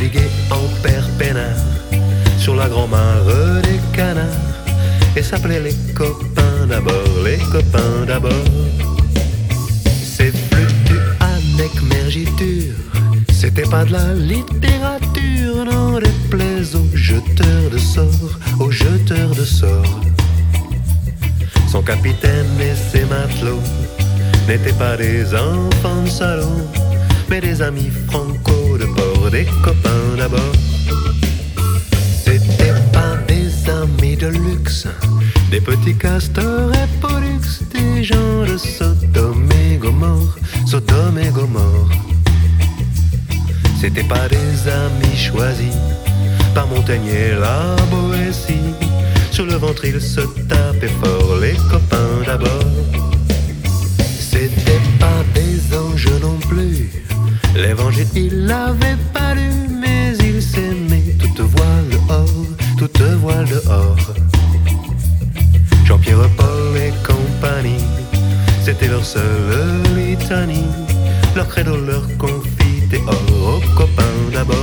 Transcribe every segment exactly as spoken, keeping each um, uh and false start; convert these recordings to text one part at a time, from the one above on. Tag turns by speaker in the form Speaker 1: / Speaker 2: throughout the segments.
Speaker 1: naviguait en père peinard sur la grand-mare des canards et s'appelait les copains d'abord, les copains d'abord. C'est flutu avec mergiture, c'était pas de la littérature, non, déplaise aux jeteurs de sorts, aux jeteurs de sorts. Son capitaine et ses matelots n'étaient pas des enfants de salon, mais des amis franco de port, des copains d'abord. C'était pas des amis de luxe, des petits castors et pollux, des gens de Sodome et Gomorre, Sodome et Gomorre. C'était pas des amis choisis par Montaigne et la Boétie. Sur le ventre ils se tapaient fort, les copains d'abord. C'était pas des anges non plus, l'évangile il l'avait pas lu, mais ils s'aimaient toute voile dehors, toute voile dehors. Jean-Pierre, Paul et compagnie, c'était leur seule litanie, leur credo, leur confit et or, aux copains d'abord.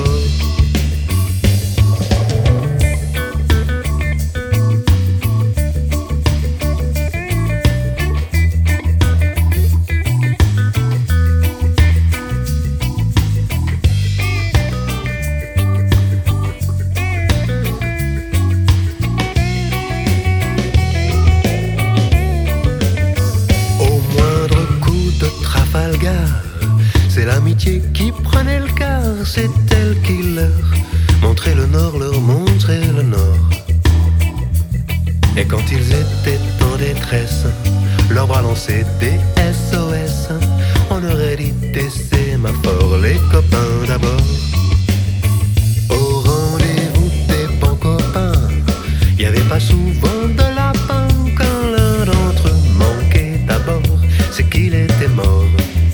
Speaker 1: C'est l'amitié qui prenait le quart, c'est elle qui leur montrait le nord, leur montrait le nord. Et quand ils étaient en détresse, leurs bras lançaient des S O S, on aurait dit des sémaphores, les copains d'abord. Au rendez-vous des bons copains, y avait pas souvent de lapin, quand l'un d'entre eux manquait d'abord, c'est qu'il était mort.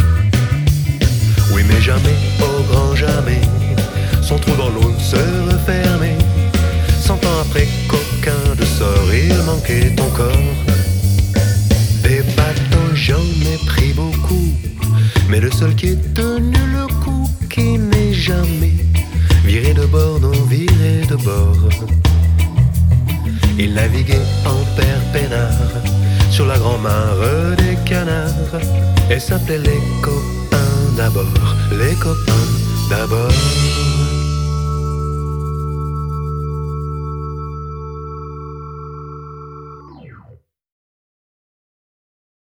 Speaker 1: Oui mais jamais, au grand jamais, son trou dans l'eau ne se refermait. Cent ans après, coquin de sort, il manquait ton corps. Des bateaux j'en ai pris beaucoup, mais le seul qui ait tenu le coup, qui n'est jamais viré de bord, non viré de bord. Il naviguait en père peinard sur la grand-mare des canards et s'appelait les copains d'abord, les copains d'abord.